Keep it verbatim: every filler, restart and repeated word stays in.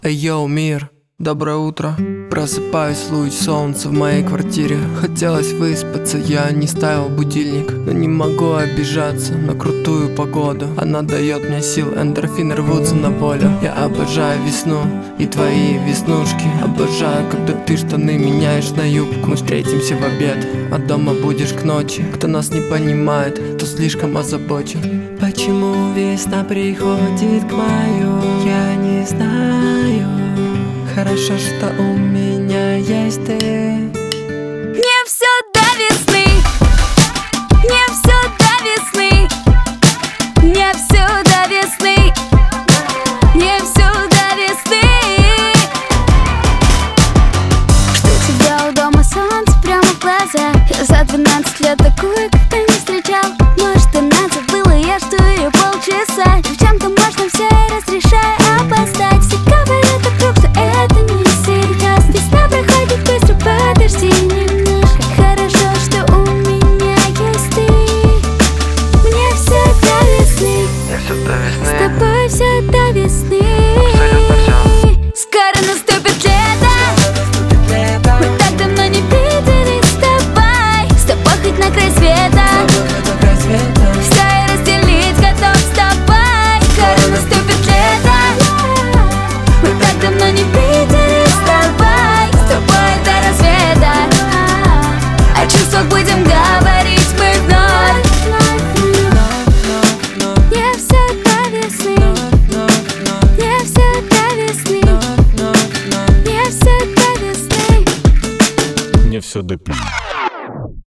Эй, йоу, мир, доброе утро. Просыпаюсь, луч солнца в моей квартире. Хотелось выспаться, я не ставил будильник, но не могу обижаться на крутую погоду. Она дает мне сил, эндорфины рвутся на волю. Я обожаю весну и твои веснушки. Обожаю, когда ты штаны меняешь на юбку. Мы встретимся в обед, а дома будешь к ночи. Кто нас не понимает, то слишком озабочен. Почему весна приходит к маю, я не знаю. Хорошо, что у меня есть ты. Мне все до весны, мне все до весны, мне все до весны, мне все до весны. Жду тебя у дома, солнце прямо в глаза. Я за двенадцать лет такую как-то не встречал. Может, она забыла, я жду ее полчаса. Девчонкам можно все разрешаю опоздать. Все говорят вокруг, что это не сейчас. Весна проходит быстро, подожди немножко. Хорошо, что у меня есть ты. Мне все до весны, Мне все до весны, с тобой все до весны. абсолютно все. Скоро наступит лето.